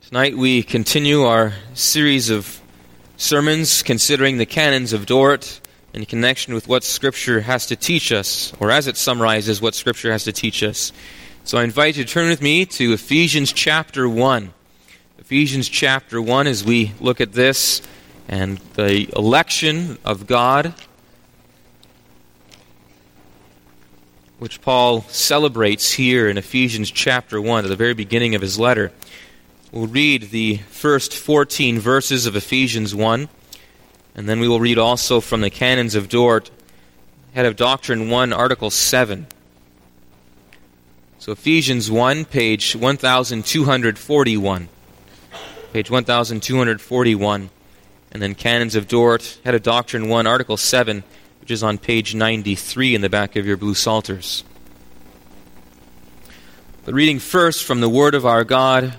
Tonight we continue our series of sermons considering the canons of Dort in connection with what Scripture has to teach us, or as it summarizes what Scripture has to teach us. So I invite you to turn with me to Ephesians chapter 1. Ephesians chapter 1 as we look at this and the election of God, which Paul celebrates here in Ephesians chapter 1 at the very beginning of his letter. We'll read the first 14 verses of Ephesians 1, and then we will read also from the Canons of Dort, Head of Doctrine 1, Article 7. So Ephesians 1, page 1241. Page 1241. And then Canons of Dort, Head of Doctrine 1, Article 7, which is on page 93 in the back of your blue psalters. But reading first from the Word of our God,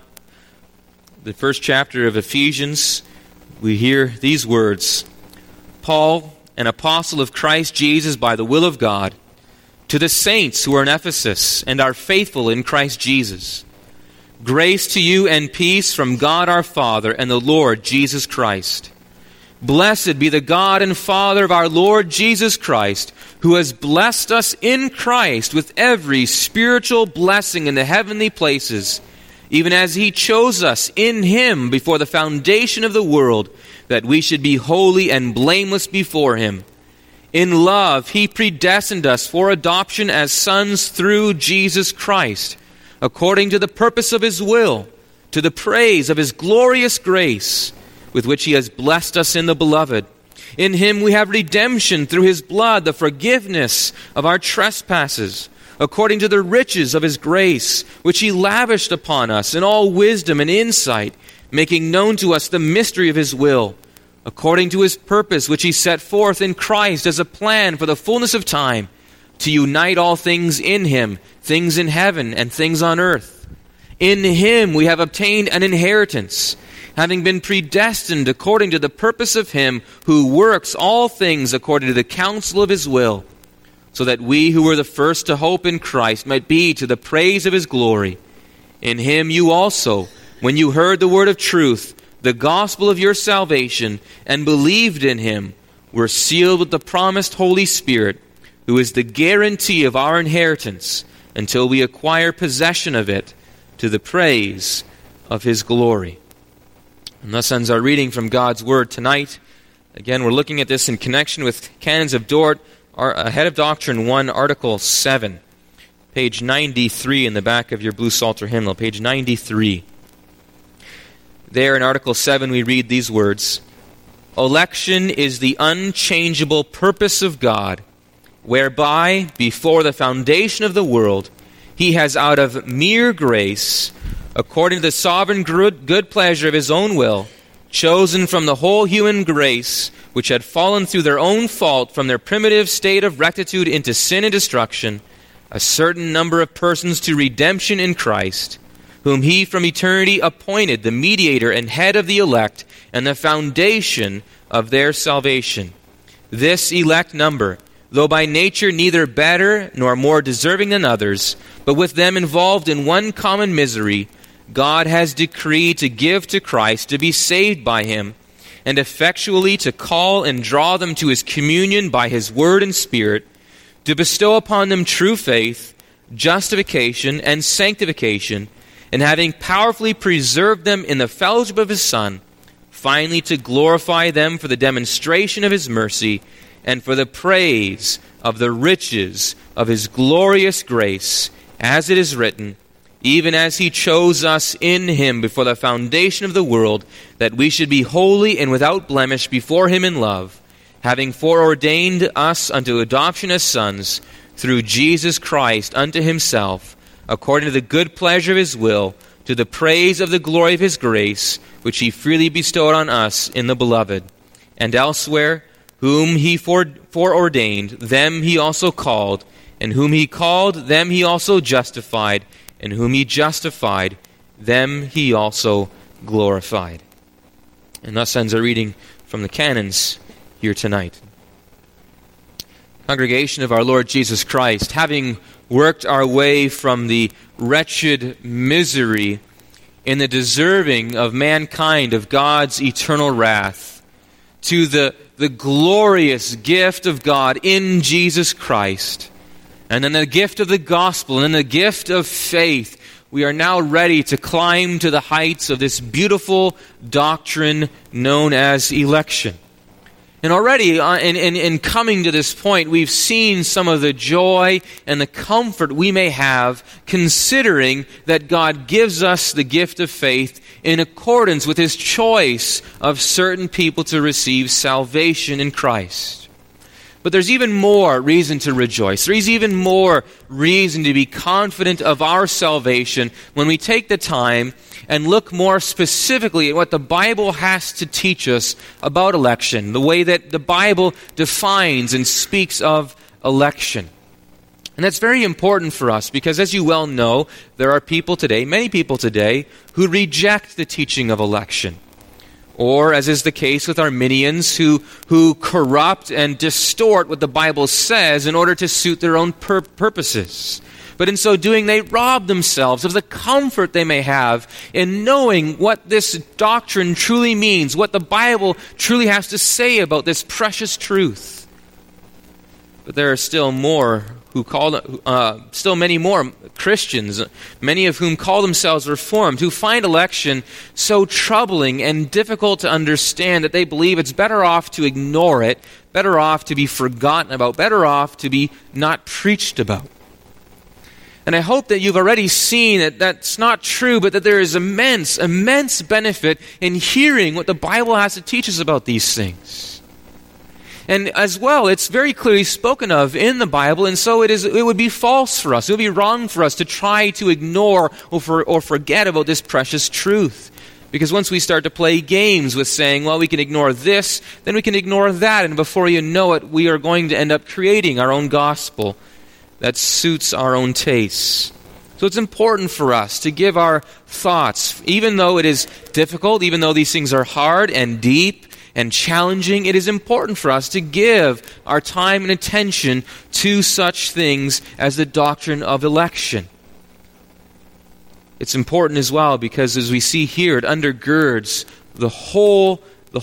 the first chapter of Ephesians, we hear these words: Paul, an apostle of Christ Jesus by the will of God, to the saints who are in Ephesus and are faithful in Christ Jesus. Grace to you and peace from God our Father and the Lord Jesus Christ. Blessed be the God and Father of our Lord Jesus Christ, who has blessed us in Christ with every spiritual blessing in the heavenly places, even as He chose us in Him before the foundation of the world, that we should be holy and blameless before Him. In love He predestined us for adoption as sons through Jesus Christ, according to the purpose of His will, to the praise of His glorious grace, with which He has blessed us in the Beloved. In Him we have redemption through His blood, the forgiveness of our trespasses, according to the riches of His grace, which He lavished upon us in all wisdom and insight, making known to us the mystery of His will, according to His purpose, which He set forth in Christ as a plan for the fullness of time, to unite all things in Him, things in heaven and things on earth. In Him we have obtained an inheritance, having been predestined according to the purpose of Him who works all things according to the counsel of His will, so that we who were the first to hope in Christ might be to the praise of His glory. In Him you also, when you heard the word of truth, the gospel of your salvation, and believed in Him, were sealed with the promised Holy Spirit, who is the guarantee of our inheritance, until we acquire possession of it, to the praise of His glory. And thus ends our reading from God's Word tonight. Again, we're looking at this in connection with Canons of Dort, Head of Doctrine 1, Article 7, page 93 in the back of your blue psalter hymnal, page 93. There in Article 7 we read these words: Election is the unchangeable purpose of God, whereby, before the foundation of the world, He has out of mere grace, according to the sovereign good pleasure of His own will, chosen from the whole human race, which had fallen through their own fault from their primitive state of rectitude into sin and destruction, a certain number of persons to redemption in Christ, whom He from eternity appointed the mediator and head of the elect and the foundation of their salvation. This elect number, though by nature neither better nor more deserving than others, but with them involved in one common misery, God has decreed to give to Christ to be saved by Him, and effectually to call and draw them to His communion by His word and Spirit, to bestow upon them true faith, justification, and sanctification, and having powerfully preserved them in the fellowship of His Son, finally to glorify them for the demonstration of His mercy, and for the praise of the riches of His glorious grace, as it is written, even as He chose us in Him before the foundation of the world, that we should be holy and without blemish before Him in love, having foreordained us unto adoption as sons, through Jesus Christ unto Himself, according to the good pleasure of His will, to the praise of the glory of His grace, which He freely bestowed on us in the Beloved. And elsewhere, whom He foreordained, them He also called, and whom He called, them He also justified, and whom He justified, them He also glorified. And thus ends our reading from the canons here tonight. Congregation of our Lord Jesus Christ, having worked our way from the wretched misery in the deserving of mankind of God's eternal wrath, to the glorious gift of God in Jesus Christ, and then the gift of the gospel, and then the gift of faith, we are now ready to climb to the heights of this beautiful doctrine known as election. And already in coming to this point, we've seen some of the joy and the comfort we may have considering that God gives us the gift of faith in accordance with His choice of certain people to receive salvation in Christ. But there's even more reason to rejoice. There's even more reason to be confident of our salvation when we take the time and look more specifically at what the Bible has to teach us about election, the way that the Bible defines and speaks of election. And that's very important for us because, as you well know, there are people today, many people today, who reject the teaching of election. Or, as is the case with Arminians, who corrupt and distort what the Bible says in order to suit their own purposes. But in so doing, they rob themselves of the comfort they may have in knowing what this doctrine truly means, what the Bible truly has to say about this precious truth. But there are still more still many more Christians, many of whom call themselves Reformed, who find election so troubling and difficult to understand that they believe it's better off to ignore it, better off to be forgotten about, better off to be not preached about. And I hope that you've already seen that that's not true, but that there is immense benefit in hearing what the Bible has to teach us about these things. And as well, it's very clearly spoken of in the Bible, and so it would be false for us, it would be wrong for us to try to ignore or forget about this precious truth. Because once we start to play games with saying, well, we can ignore this, then we can ignore that, and before you know it, we are going to end up creating our own gospel that suits our own tastes. So it's important for us to give our thoughts, even though it is difficult, even though these things are hard and deep and challenging, it is important for us to give our time and attention to such things as the doctrine of election. It's important as well because, as we see here, it undergirds the whole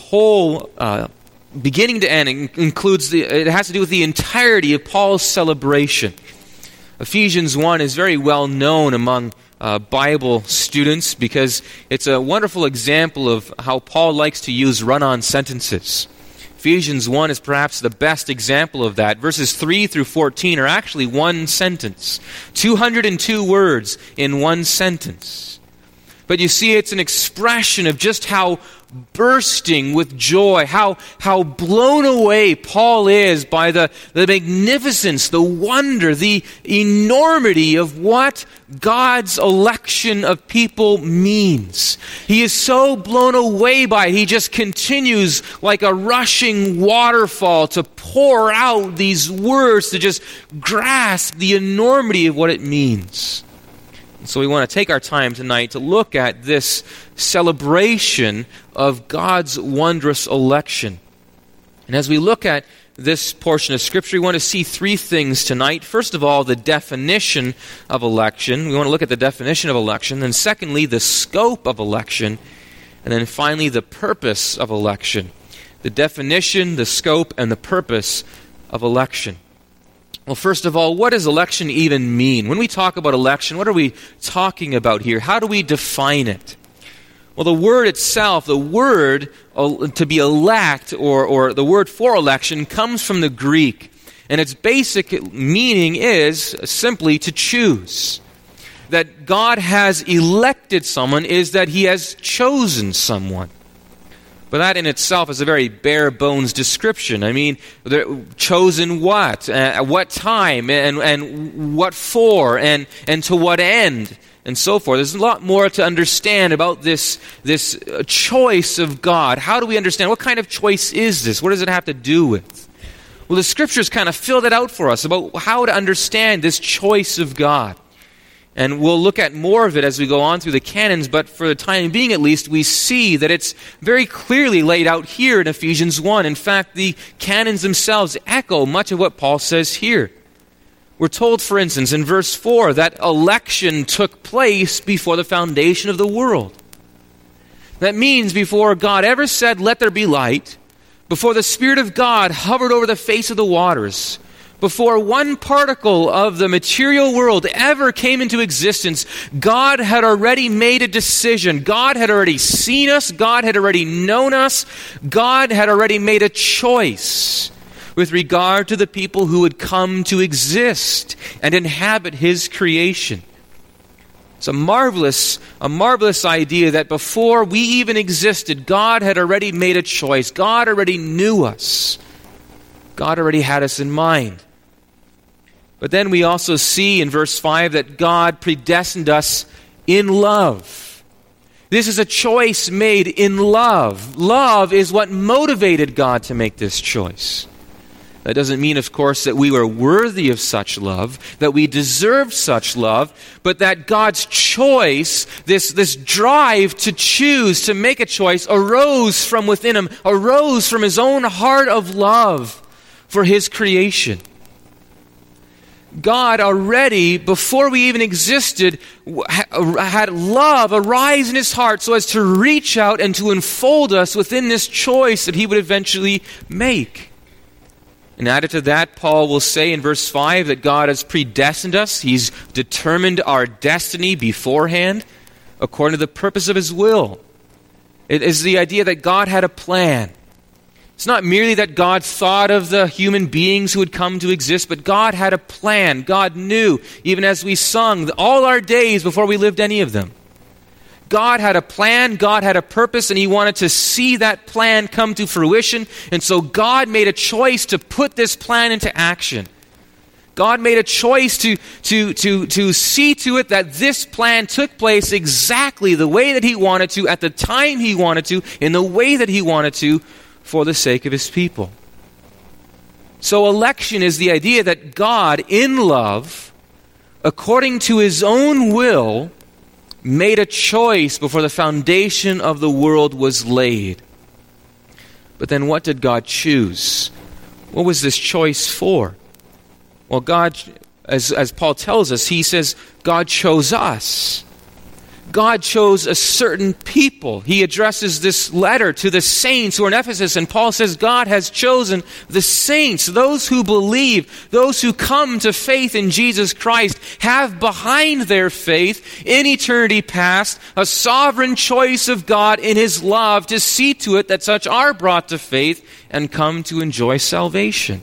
beginning to end. It has to do with the entirety of Paul's celebration. Ephesians 1 is very well known among Bible students because it's a wonderful example of how Paul likes to use run-on sentences. Ephesians 1 is perhaps the best example of that. Verses 3 through 14 are actually one sentence. 202 words in one sentence. But you see, it's an expression of just how bursting with joy, how blown away Paul is by the magnificence, the wonder, the enormity of what God's election of people means. He is so blown away by it, he just continues like a rushing waterfall to pour out these words to just grasp the enormity of what it means. So we want to take our time tonight to look at this celebration of God's wondrous election. And as we look at this portion of Scripture, we want to see three things tonight. First of all, the definition of election. We want to look at the definition of election. Then secondly, the scope of election. And then finally, the purpose of election. The definition, the scope, and the purpose of election. Well, first of all, what does election even mean? When we talk about election, what are we talking about here? How do we define it? Well, the word itself, the word to be elect, or the word for election, comes from the Greek. And its basic meaning is simply to choose. That God has elected someone is that He has chosen someone. But that in itself is a very bare bones description. I mean, chosen what? At what time? And what for? And to what end? And so forth. There's a lot more to understand about this choice of God. How do we understand? What kind of choice is this? What does it have to do with? Well, the Scriptures kind of fill that out for us about how to understand this choice of God. And we'll look at more of it as we go on through the canons, but for the time being at least, we see that it's very clearly laid out here in Ephesians 1. In fact, the canons themselves echo much of what Paul says here. We're told, for instance, in verse 4, that election took place before the foundation of the world. That means before God ever said, "Let there be light," before the Spirit of God hovered over the face of the waters, before one particle of the material world ever came into existence, God had already made a decision. God had already seen us. God had already known us. God had already made a choice with regard to the people who would come to exist and inhabit His creation. It's a marvelous idea that before we even existed, God had already made a choice. God already knew us. God already had us in mind. But then we also see in verse 5 that God predestined us in love. This is a choice made in love. Love is what motivated God to make this choice. That doesn't mean, of course, that we were worthy of such love, that we deserved such love, but that God's choice, this drive to choose, to make a choice, arose from within Him, arose from His own heart of love for His creation. God already, before we even existed, had love arise in His heart so as to reach out and to enfold us within this choice that He would eventually make. And added to that, Paul will say in verse 5 that God has predestined us. He's determined our destiny beforehand according to the purpose of His will. It is the idea that God had a plan. It's not merely that God thought of the human beings who would come to exist, but God had a plan. God knew, even as we sung, all our days before we lived any of them. God had a plan, God had a purpose, and He wanted to see that plan come to fruition. And so God made a choice to put this plan into action. God made a choice to see to it that this plan took place exactly the way that He wanted to, at the time He wanted to, in the way that He wanted to, for the sake of His people. So election is the idea that God, in love, according to His own will, made a choice before the foundation of the world was laid. But then what did God choose? What was this choice for? Well, God, as Paul tells us, he says, God chose us. God chose a certain people. He addresses this letter to the saints who are in Ephesus, and Paul says God has chosen the saints, those who believe, those who come to faith in Jesus Christ, have behind their faith, in eternity past, a sovereign choice of God in His love to see to it that such are brought to faith and come to enjoy salvation.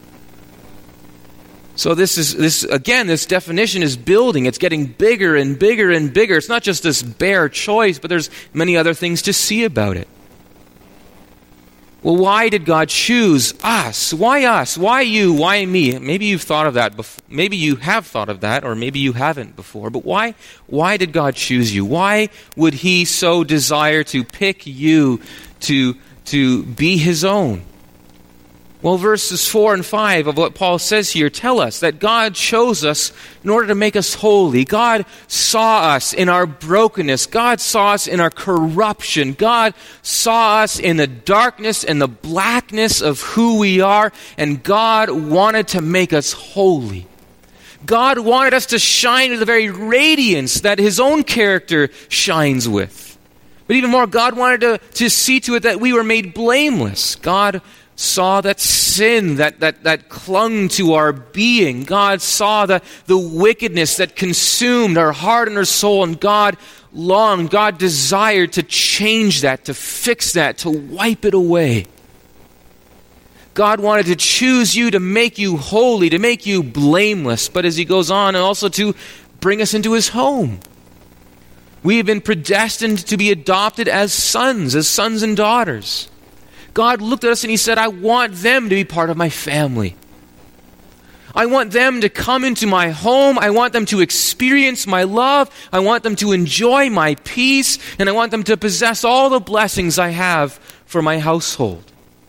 So this definition is building. It's getting bigger and bigger and bigger. It's not just this bare choice, but there's many other things to see about it. Well, why did God choose us? Why us? Why you? Why me? Maybe you've thought of that before. Maybe you have thought of that, or maybe you haven't before. But why did God choose you? Why would He so desire to pick you to be His own? Well, verses 4 and 5 of what Paul says here tell us that God chose us in order to make us holy. God saw us in our brokenness. God saw us in our corruption. God saw us in the darkness and the blackness of who we are, and God wanted to make us holy. God wanted us to shine with the very radiance that His own character shines with. But even more, God wanted to see to it that we were made blameless. God saw that sin that clung to our being. God saw the wickedness that consumed our heart and our soul, and God longed, God desired to change that, to fix that, to wipe it away. God wanted to choose you, to make you holy, to make you blameless, but as He goes on, and also to bring us into His home. We have been predestined to be adopted as sons and daughters. God looked at us and He said, I want them to be part of my family. I want them to come into my home. I want them to experience my love. I want them to enjoy my peace. And I want them to possess all the blessings I have for my household.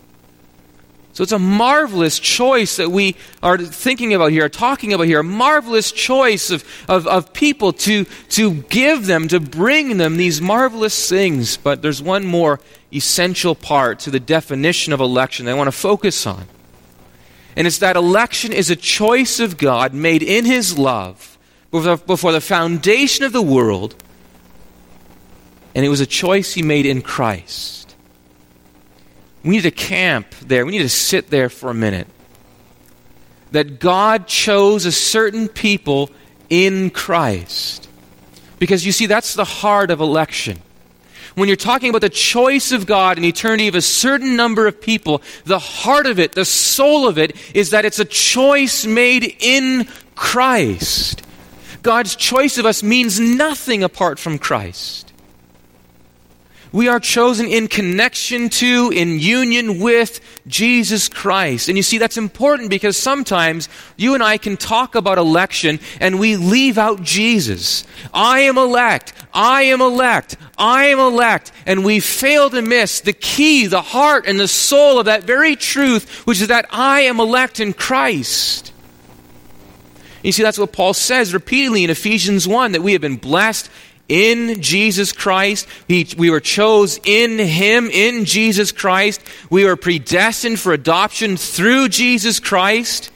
So it's a marvelous choice that we are thinking about here, talking about here. A marvelous choice of people to give them, to bring them these marvelous things. But there's one more essential part to the definition of election that I want to focus on. And it's that election is a choice of God made in His love before the foundation of the world. And it was a choice He made in Christ. We need to camp there. We need to sit there for a minute. That God chose a certain people in Christ. Because you see, that's the heart of election. When you're talking about the choice of God in eternity of a certain number of people, the heart of it, the soul of it, is that it's a choice made in Christ. God's choice of us means nothing apart from Christ. We are chosen in connection to, in union with Jesus Christ. And you see, that's important because sometimes you and I can talk about election and we leave out Jesus. I am elect, I am elect, I am elect. And we fail to miss the key, the heart, and the soul of that very truth, which is that I am elect in Christ. You see, that's what Paul says repeatedly in Ephesians 1, that we have been blessed in Jesus Christ. We were chosen in Him, in Jesus Christ. We were predestined for adoption through Jesus Christ.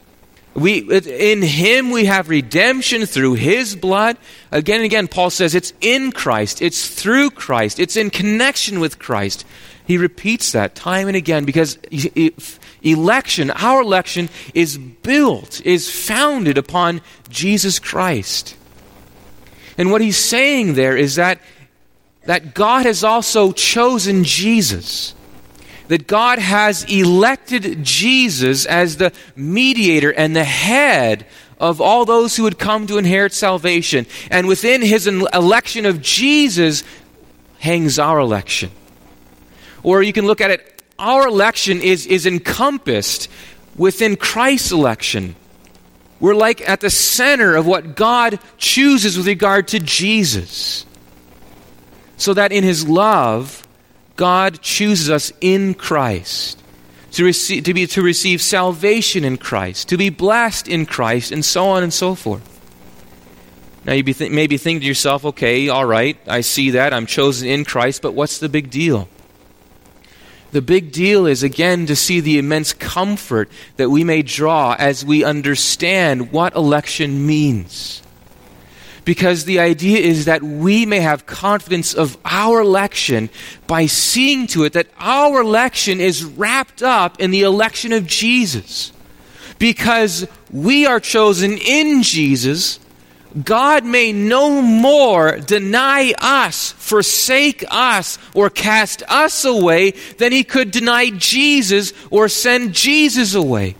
In Him we have redemption through His blood. Again and again, Paul says it's in Christ, it's through Christ, it's in connection with Christ. He repeats that time and again because election, our election, is built, is founded upon Jesus Christ. And what he's saying there is that God has also chosen Jesus. That God has elected Jesus as the mediator and the head of all those who would come to inherit salvation. And within His election of Jesus hangs our election. Or you can look at it, our election is encompassed within Christ's election. We're like at the center of what God chooses with regard to Jesus. So that in His love, God chooses us in Christ to receive salvation in Christ, to be blessed in Christ, and so on and so forth. Now you maybe think to yourself, okay, all right, I see that, I'm chosen in Christ, but what's the big deal? The big deal is, again, to see the immense comfort that we may draw as we understand what election means. Because the idea is that we may have confidence of our election by seeing to it that our election is wrapped up in the election of Jesus. Because we are chosen in Jesus, God may no more deny us, forsake us, or cast us away than He could deny Jesus or send Jesus away.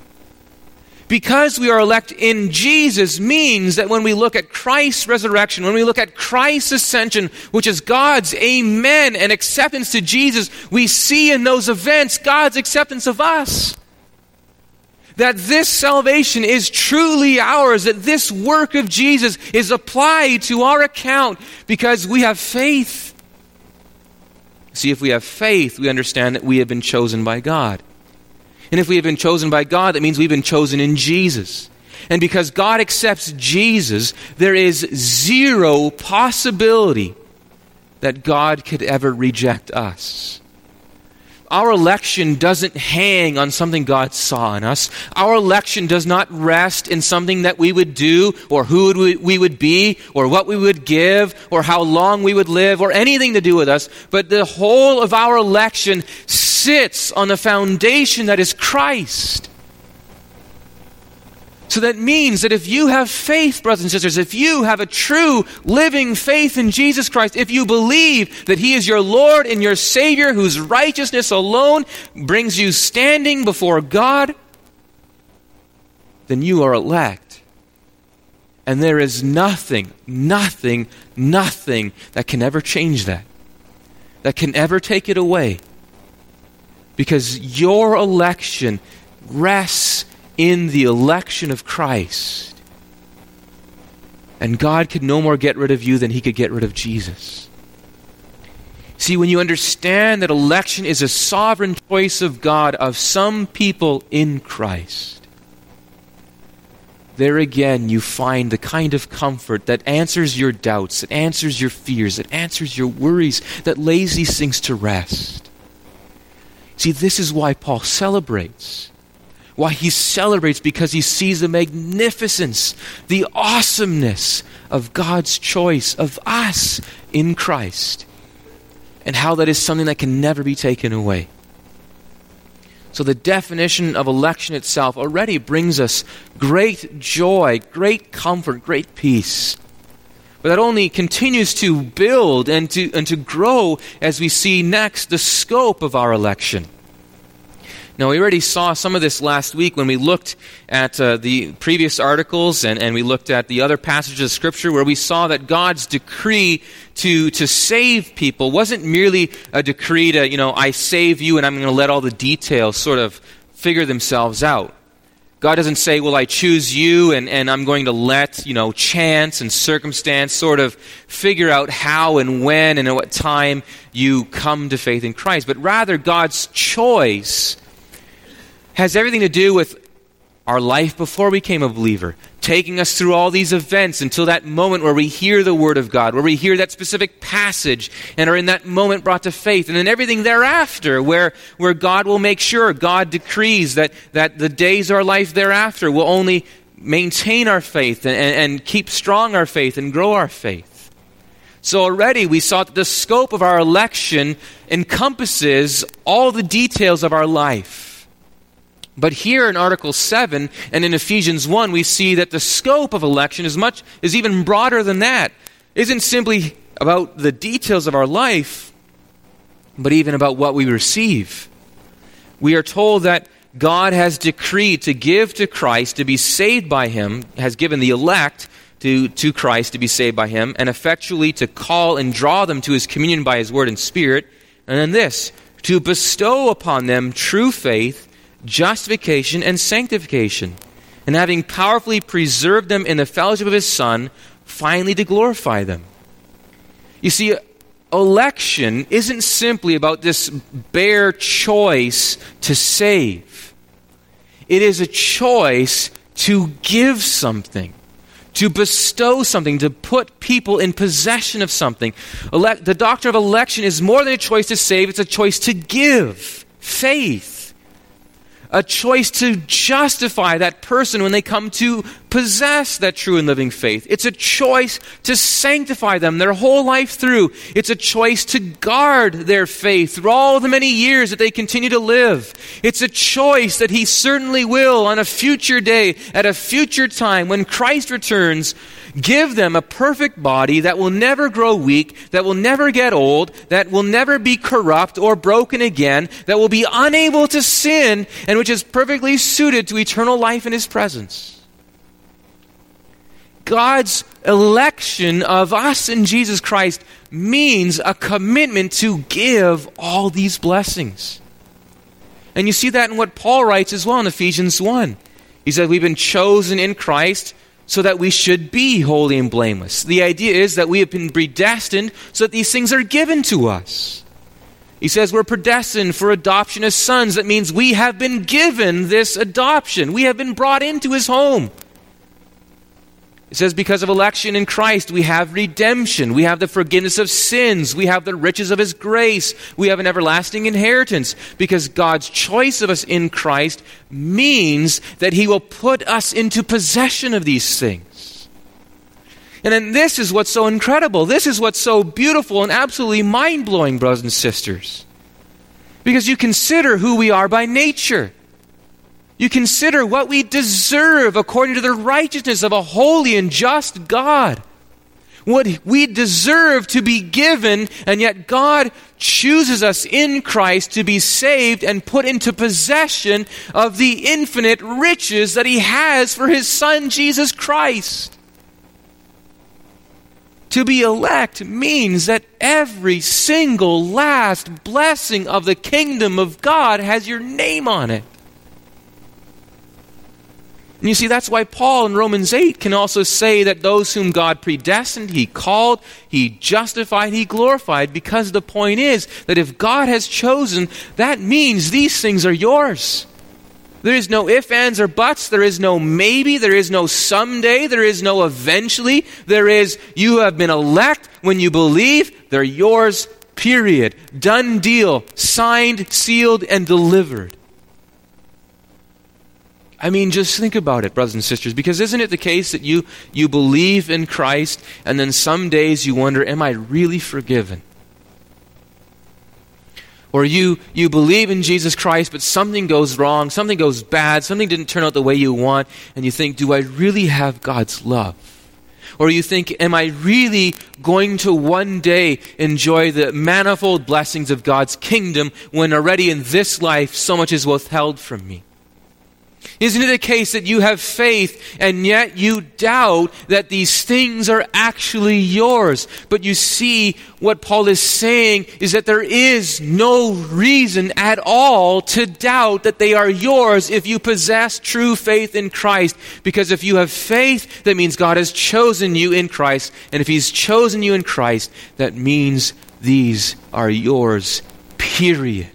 Because we are elect in Jesus means that when we look at Christ's resurrection, when we look at Christ's ascension, which is God's amen and acceptance to Jesus, we see in those events God's acceptance of us. That this salvation is truly ours, that this work of Jesus is applied to our account because we have faith. See, if we have faith, we understand that we have been chosen by God. And if we have been chosen by God, that means we've been chosen in Jesus. And because God accepts Jesus, there is zero possibility that God could ever reject us. Our election doesn't hang on something God saw in us. Our election does not rest in something that we would do, or who we would be, or what we would give, or how long we would live, or anything to do with us. But the whole of our election sits on the foundation that is Christ. So that means that if you have faith, brothers and sisters, if you have a true living faith in Jesus Christ, if you believe that He is your Lord and your Savior, whose righteousness alone brings you standing before God, then you are elect. And there is nothing that can ever change that can ever take it away. Because your election rests in the election of Christ. And God could no more get rid of you than He could get rid of Jesus. See, when you understand that election is a sovereign choice of God of some people in Christ, there again you find the kind of comfort that answers your doubts, that answers your fears, that answers your worries, that lays these things to rest. See, this is why Paul celebrates. Why he celebrates? Because he sees the magnificence, the awesomeness of God's choice of us in Christ, and how that is something that can never be taken away. So the definition of election itself already brings us great joy, great comfort, great peace. But that only continues to build and to grow as we see next the scope of our election. Now, we already saw some of this last week when we looked at the previous articles and we looked at the other passages of Scripture where we saw that God's decree to save people wasn't merely a decree to, I save you and I'm going to let all the details sort of figure themselves out. God doesn't say, well, I choose you and I'm going to let, chance and circumstance sort of figure out how and when and at what time you come to faith in Christ. But rather, God's choice has everything to do with our life before we became a believer, taking us through all these events until that moment where we hear the Word of God, where we hear that specific passage and are in that moment brought to faith. And then everything thereafter where God will make sure, God decrees that the days of our life thereafter will only maintain our faith and keep strong our faith and grow our faith. So already we saw that the scope of our election encompasses all the details of our life. But here in Article 7 and in Ephesians 1, we see that the scope of election is even broader than that. It isn't simply about the details of our life, but even about what we receive. We are told that God has decreed to give to Christ to be saved by Him, has given the elect to Christ to be saved by Him, and effectually to call and draw them to His communion by His Word and Spirit. And then this, to bestow upon them true faith, justification and sanctification, and having powerfully preserved them in the fellowship of His Son, finally to glorify them. You see, election isn't simply about this bare choice to save. It is a choice to give something, to bestow something, to put people in possession of something. The doctrine of election is more than a choice to save, it's a choice to give faith. A choice to justify that person when they come to possess that true and living faith. It's a choice to sanctify them their whole life through. It's a choice to guard their faith through all the many years that they continue to live. It's a choice that He certainly will on a future day, at a future time, when Christ returns, give them a perfect body that will never grow weak, that will never get old, that will never be corrupt or broken again, that will be unable to sin, and which is perfectly suited to eternal life in His presence. God's election of us in Jesus Christ means a commitment to give all these blessings. And you see that in what Paul writes as well in Ephesians 1. He said, we've been chosen in Christ so that we should be holy and blameless. The idea is that we have been predestined so that these things are given to us. He says we're predestined for adoption as sons. That means we have been given this adoption. We have been brought into His home. It says because of election in Christ, we have redemption. We have the forgiveness of sins. We have the riches of His grace. We have an everlasting inheritance. Because God's choice of us in Christ means that He will put us into possession of these things. And then this is what's so incredible. This is what's so beautiful and absolutely mind-blowing, brothers and sisters. Because you consider who we are by nature. You consider what we deserve according to the righteousness of a holy and just God. What we deserve to be given, and yet God chooses us in Christ to be saved and put into possession of the infinite riches that He has for His Son, Jesus Christ. To be elect means that every single last blessing of the kingdom of God has your name on it. And you see, that's why Paul in Romans 8 can also say that those whom God predestined, He called, He justified, He glorified, because the point is that if God has chosen, that means these things are yours. There is no ifs, ands, or buts. There is no maybe. There is no someday. There is no eventually. There is, you have been elect when you believe. They're yours, period. Done deal. Signed, sealed, and delivered. I mean, just think about it, brothers and sisters, because isn't it the case that you believe in Christ, and then some days you wonder, am I really forgiven? Or you believe in Jesus Christ, but something goes wrong, something goes bad, something didn't turn out the way you want, and you think, do I really have God's love? Or you think, am I really going to one day enjoy the manifold blessings of God's kingdom when already in this life so much is withheld from me? Isn't it a case that you have faith and yet you doubt that these things are actually yours? But you see, what Paul is saying is that there is no reason at all to doubt that they are yours if you possess true faith in Christ. Because if you have faith, that means God has chosen you in Christ. And if He's chosen you in Christ, that means these are yours, period.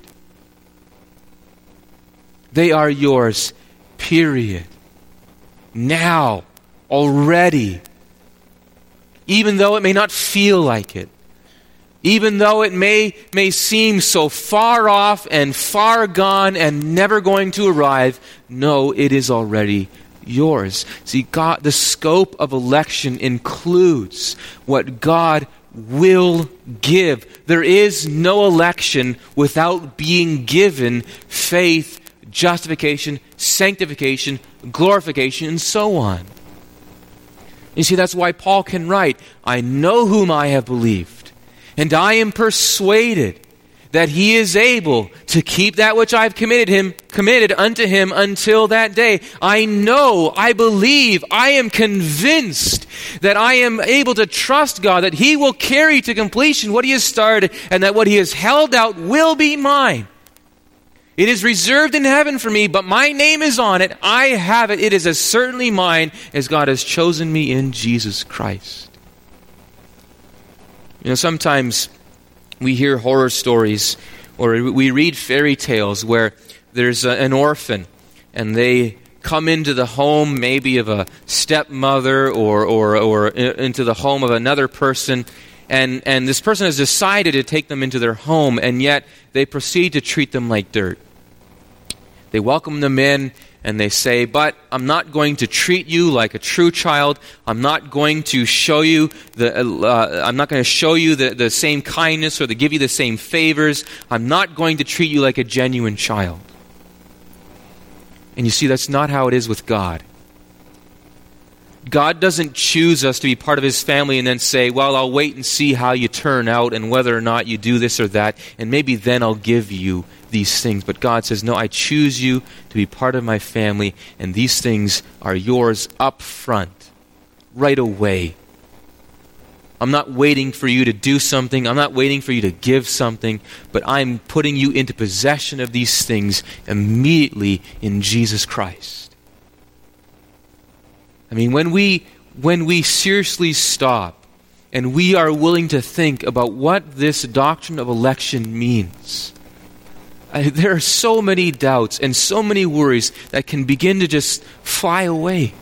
They are yours, period. Now, already. Even though it may not feel like it. Even though it may seem so far off and far gone and never going to arrive, no, it is already yours. See, God, the scope of election includes what God will give. There is no election without being given faith, justification, sanctification, glorification, and so on. You see, that's why Paul can write, I know whom I have believed, and I am persuaded that He is able to keep that which I have committed unto Him until that day. I know, I believe, I am convinced that I am able to trust God, that He will carry to completion what He has started, and that what He has held out will be mine. It is reserved in heaven for me, but my name is on it. I have it. It is as certainly mine as God has chosen me in Jesus Christ. You know, sometimes we hear horror stories or we read fairy tales where there's an orphan and they come into the home maybe of a stepmother or into the home of another person, and this person has decided to take them into their home, and yet they proceed to treat them like dirt. They welcome them in and they say, but I'm not going to treat you like a true child. I'm not going to show you the same kindness or to give you the same favors. I'm not going to treat you like a genuine child. And you see, that's not how it is with God. God doesn't choose us to be part of His family and then say, well, I'll wait and see how you turn out and whether or not you do this or that, and maybe then I'll give you these things. But God says, no, I choose you to be part of my family, and these things are yours up front, right away. I'm not waiting for you to do something. I'm not waiting for you to give something, but I'm putting you into possession of these things immediately in Jesus Christ. I mean, when we seriously stop and we are willing to think about what this doctrine of election means, there are so many doubts and so many worries that can begin to just fly away.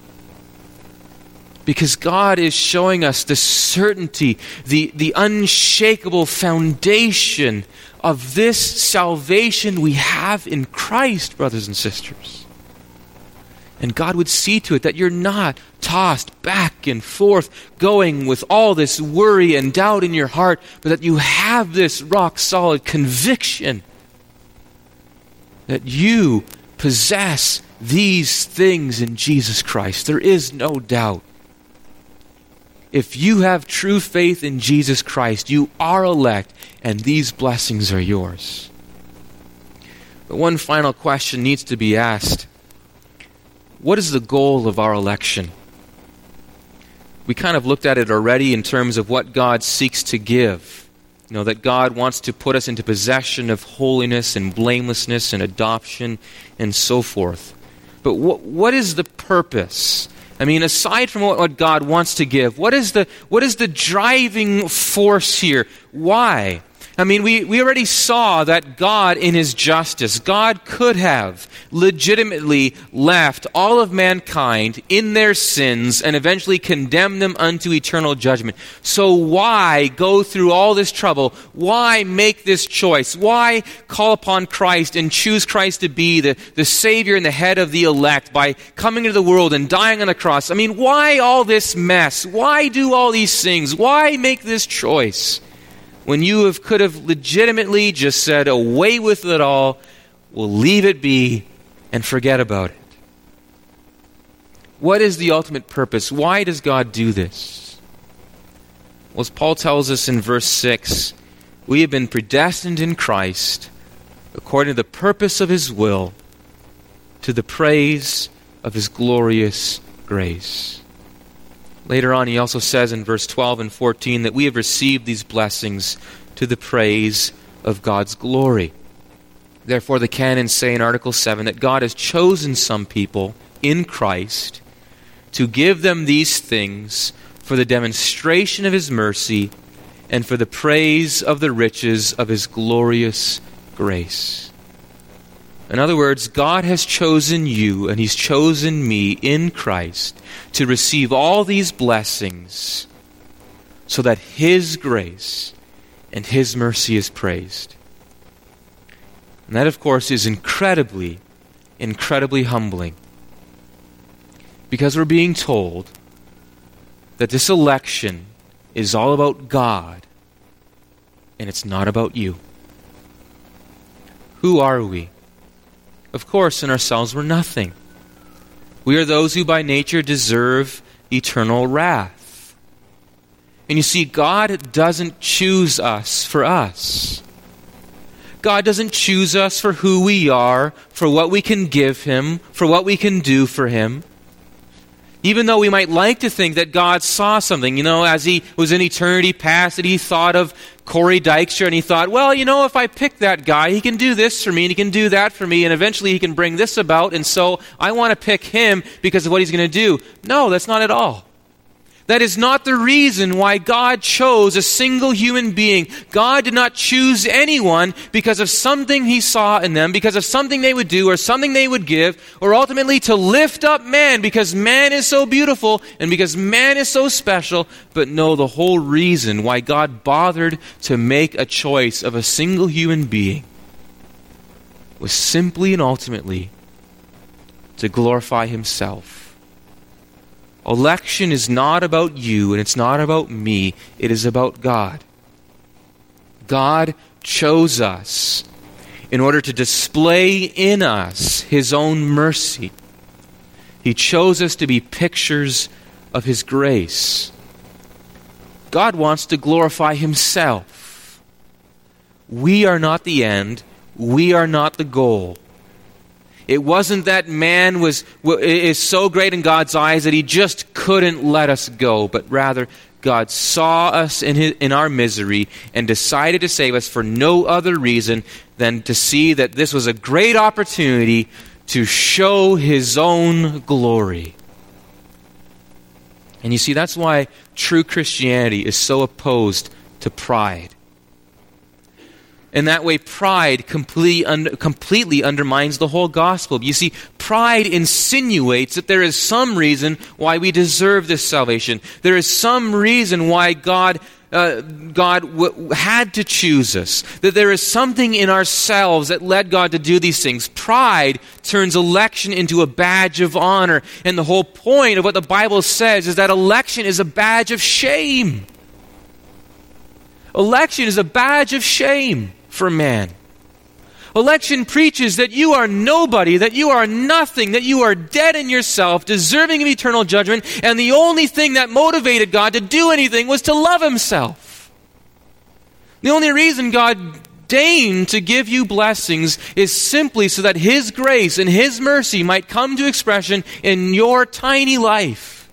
Because God is showing us the certainty, the unshakable foundation of this salvation we have in Christ, brothers and sisters. And God would see to it that you're not tossed back and forth, going with all this worry and doubt in your heart, but that you have this rock-solid conviction that you possess these things in Jesus Christ. There is no doubt. If you have true faith in Jesus Christ, you are elect, and these blessings are yours. But one final question needs to be asked. What is the goal of our election? We kind of looked at it already in terms of what God seeks to give. You know, that God wants to put us into possession of holiness and blamelessness and adoption and so forth. But what is the purpose? I mean, aside from what God wants to give, what is the driving force here? Why? I mean, we already saw that God, in his justice, God could have legitimately left all of mankind in their sins and eventually condemned them unto eternal judgment. So why go through all this trouble? Why make this choice? Why call upon Christ and choose Christ to be the Savior and the head of the elect by coming into the world and dying on the cross? I mean, why all this mess? Why do all these things? Why make this choice? When you could have legitimately just said, away with it all, we'll leave it be and forget about it. What is the ultimate purpose? Why does God do this? Well, as Paul tells us in verse 6, we have been predestined in Christ according to the purpose of his will, to the praise of his glorious grace. Later on, he also says in verse 12 and 14 that we have received these blessings to the praise of God's glory. Therefore, the canons say in Article 7 that God has chosen some people in Christ to give them these things for the demonstration of his mercy and for the praise of the riches of his glorious grace. In other words, God has chosen you and he's chosen me in Christ to receive all these blessings so that his grace and his mercy is praised. And that, of course, is incredibly, incredibly humbling. Because we're being told that this election is all about God and it's not about you. Who are we? Of course, in ourselves we're nothing. We are those who by nature deserve eternal wrath. And you see, God doesn't choose us for us. God doesn't choose us for who we are, for what we can give him, for what we can do for him. Even though we might like to think that God saw something, as he was in eternity past, that he thought of Corey Dykstra and he thought, well, if I pick that guy, he can do this for me and he can do that for me and eventually he can bring this about, and so I want to pick him because of what he's going to do. No, that's not at all. That is not the reason why God chose a single human being. God did not choose anyone because of something he saw in them, because of something they would do or something they would give, or ultimately to lift up man because man is so beautiful and because man is so special. But no, the whole reason why God bothered to make a choice of a single human being was simply and ultimately to glorify himself. Election is not about you and it's not about me. It is about God. God chose us in order to display in us his own mercy. He chose us to be pictures of his grace. God wants to glorify himself. We are not the end. We are not the goal. It wasn't that man is so great in God's eyes that he just couldn't let us go, but rather God saw us in our misery and decided to save us for no other reason than to see that this was a great opportunity to show his own glory. And you see, that's why true Christianity is so opposed to pride. In that way, pride completely undermines the whole gospel. You see, pride insinuates that there is some reason why we deserve this salvation. There is some reason why God had to choose us. That there is something in ourselves that led God to do these things. Pride turns election into a badge of honor. And the whole point of what the Bible says is that election is a badge of shame. Election is a badge of shame for man. Election preaches that you are nobody, that you are nothing, that you are dead in yourself, deserving of eternal judgment, and the only thing that motivated God to do anything was to love himself. The only reason God deigned to give you blessings is simply so that his grace and his mercy might come to expression in your tiny life.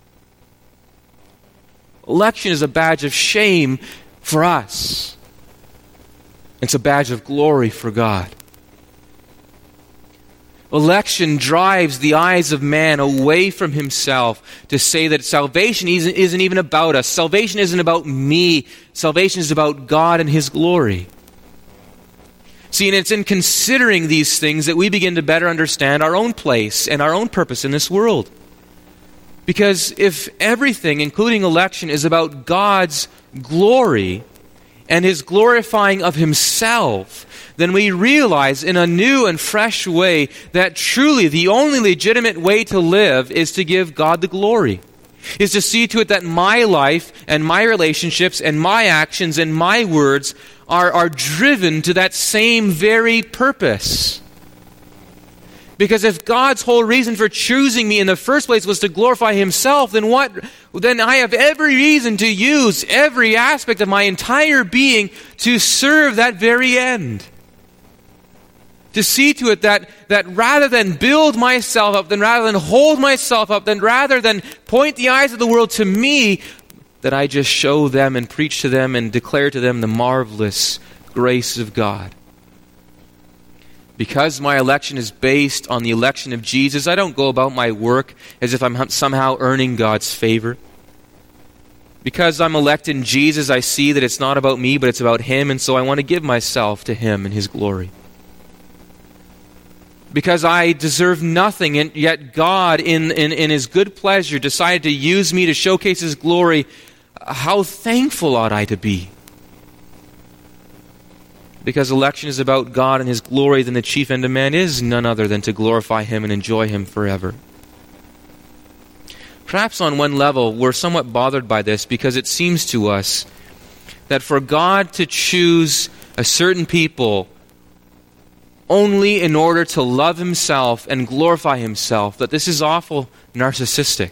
Election is a badge of shame for us. It's a badge of glory for God. Election drives the eyes of man away from himself to say that salvation isn't even about us. Salvation isn't about me. Salvation is about God and His glory. See, and it's in considering these things that we begin to better understand our own place and our own purpose in this world. Because if everything, including election, is about God's glory and His glorifying of Himself, then we realize in a new and fresh way that truly the only legitimate way to live is to give God the glory. Is to see to it that my life and my relationships and my actions and my words are driven to that same very purpose. Because if God's whole reason for choosing me in the first place was to glorify Himself, then I have every reason to use every aspect of my entire being to serve that very end. To see to it that rather than build myself up, then rather than hold myself up, then rather than point the eyes of the world to me, that I just show them and preach to them and declare to them the marvelous grace of God. Because my election is based on the election of Jesus, I don't go about my work as if I'm somehow earning God's favor. Because I'm elected in Jesus, I see that it's not about me, but it's about Him, and so I want to give myself to Him and His glory. Because I deserve nothing, and yet God, in His good pleasure, decided to use me to showcase His glory, how thankful ought I to be? Because election is about God and His glory, then the chief end of man is none other than to glorify Him and enjoy Him forever. Perhaps on one level, we're somewhat bothered by this because it seems to us that for God to choose a certain people only in order to love Himself and glorify Himself, that this is awful narcissistic.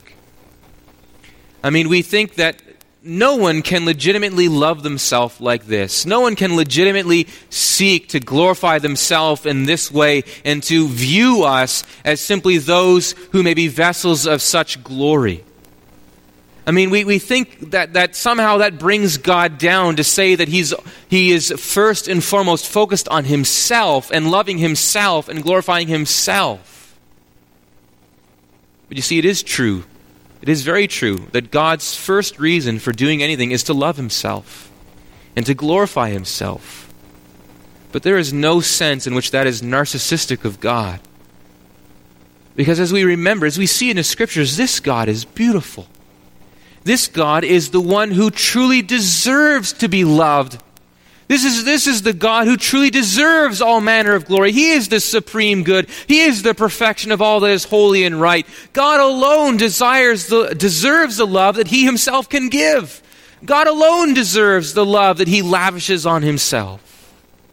I mean, we think that no one can legitimately love themselves like this. No one can legitimately seek to glorify themselves in this way and to view us as simply those who may be vessels of such glory. I mean, we think that somehow that brings God down to say that He is first and foremost focused on Himself and loving Himself and glorifying Himself. But you see, it is true. It is very true that God's first reason for doing anything is to love Himself and to glorify Himself. But there is no sense in which that is narcissistic of God. Because as we remember, as we see in the Scriptures, this God is beautiful. This God is the one who truly deserves to be loved. This is the God who truly deserves all manner of glory. He is the supreme good. He is the perfection of all that is holy and right. God alone deserves the love that He Himself can give. God alone deserves the love that He lavishes on Himself.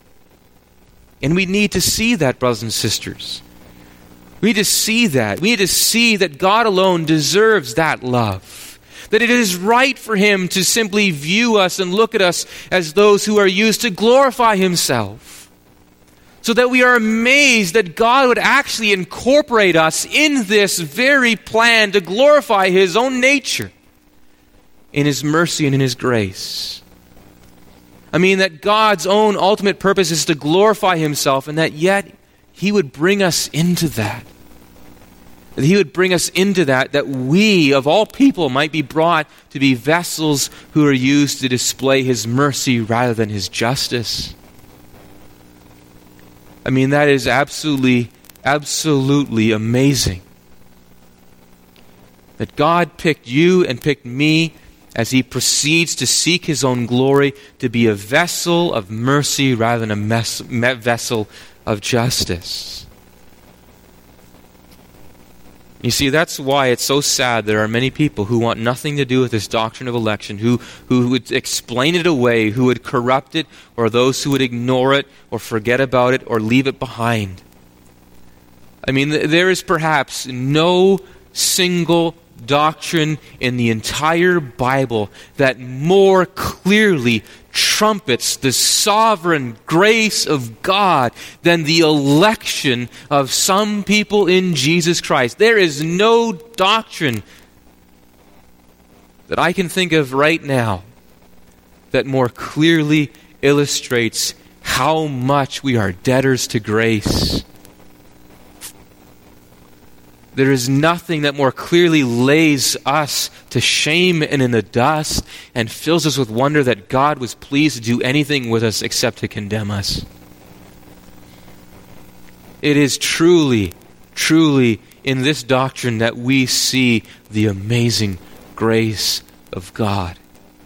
And we need to see that, brothers and sisters. We need to see that. We need to see that God alone deserves that love. That it is right for Him to simply view us and look at us as those who are used to glorify Himself. So that we are amazed that God would actually incorporate us in this very plan to glorify His own nature in His mercy and in His grace. I mean, that God's own ultimate purpose is to glorify Himself, and that yet He would bring us into that. That He would bring us into that we, of all people, might be brought to be vessels who are used to display His mercy rather than His justice. I mean, that is absolutely amazing. That God picked you and picked me as He proceeds to seek His own glory to be a vessel of mercy rather than a vessel of justice. You see, that's why it's so sad there are many people who want nothing to do with this doctrine of election, who would explain it away, who would corrupt it, or those who would ignore it, or forget about it, or leave it behind. I mean, there is perhaps no single doctrine in the entire Bible that more clearly trumpets the sovereign grace of God than the election of some people in Jesus Christ. There is no doctrine that I can think of right now that more clearly illustrates how much we are debtors to grace. There is nothing that more clearly lays us to shame and in the dust and fills us with wonder that God was pleased to do anything with us except to condemn us. It is truly, truly in this doctrine that we see the amazing grace of God.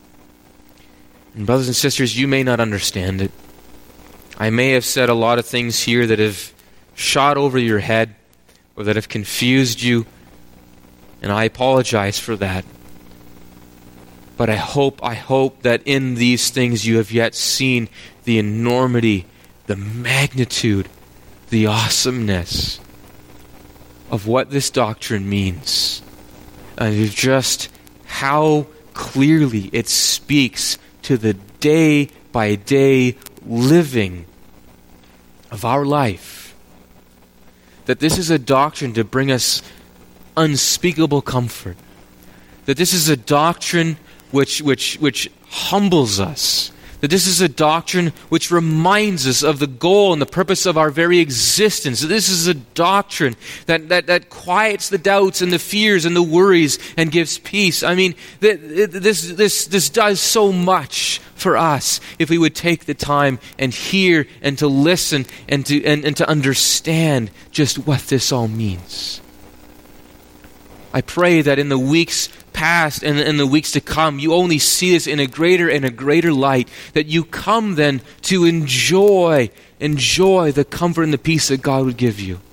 And brothers and sisters, you may not understand it. I may have said a lot of things here that have shot over your head or that have confused you, and I apologize for that. But I hope that in these things you have yet seen the enormity, the magnitude, the awesomeness of what this doctrine means, and just how clearly it speaks to the day-by-day living of our life. That this is a doctrine to bring us unspeakable comfort. That this is a doctrine which humbles us. That this is a doctrine which reminds us of the goal and the purpose of our very existence. That this is a doctrine that quiets the doubts and the fears and the worries and gives peace. I mean, this does so much for us if we would take the time and hear and to listen and to understand just what this all means. I pray that in the weeks past and in the weeks to come, you only see this in a greater and a greater light, that you come then to enjoy the comfort and the peace that God would give you.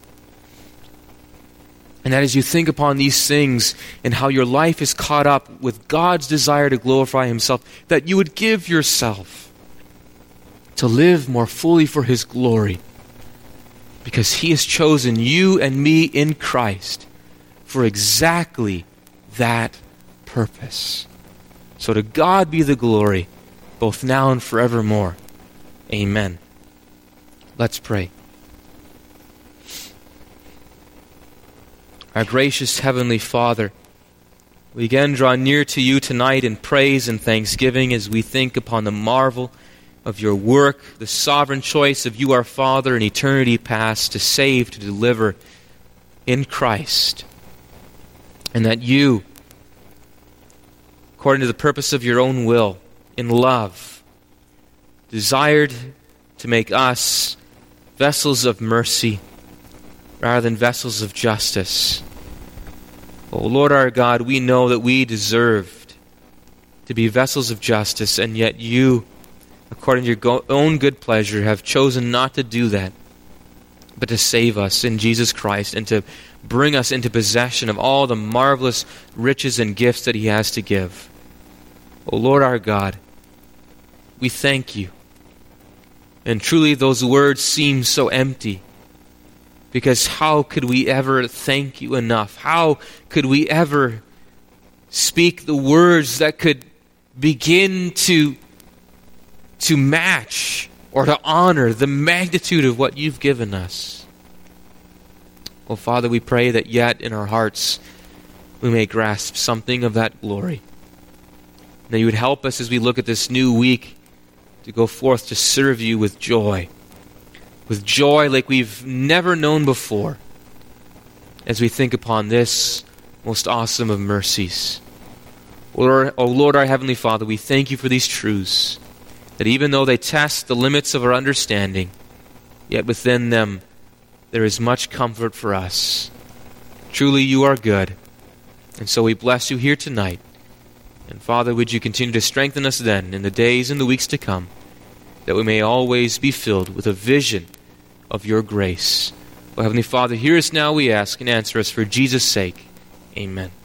And that as you think upon these things and how your life is caught up with God's desire to glorify Himself, that you would give yourself to live more fully for His glory, because He has chosen you and me in Christ for exactly that purpose. So to God be the glory, both now and forevermore. Amen. Let's pray. Our gracious Heavenly Father, we again draw near to you tonight in praise and thanksgiving as we think upon the marvel of your work, the sovereign choice of you, our Father, in eternity past to save, to deliver in Christ. And that you, according to the purpose of your own will, in love, desired to make us vessels of mercy rather than vessels of justice. Oh Lord our God, we know that we deserved to be vessels of justice, and yet you, according to your own good pleasure, have chosen not to do that, but to save us in Jesus Christ and to bring us into possession of all the marvelous riches and gifts that He has to give. O Lord our God, we thank you. And truly those words seem so empty, because how could we ever thank you enough? How could we ever speak the words that could begin to match or to honor the magnitude of what you've given us? Oh, Father, we pray that yet in our hearts we may grasp something of that glory. That you would help us as we look at this new week to go forth to serve you with joy like we've never known before, as we think upon this most awesome of mercies. O Lord, our Heavenly Father, we thank you for these truths, that even though they test the limits of our understanding, yet within them there is much comfort for us. Truly you are good, and so we bless you here tonight. And Father, would you continue to strengthen us then in the days and the weeks to come, that we may always be filled with a vision of your grace. Oh, Heavenly Father, hear us now, we ask, and answer us for Jesus' sake. Amen.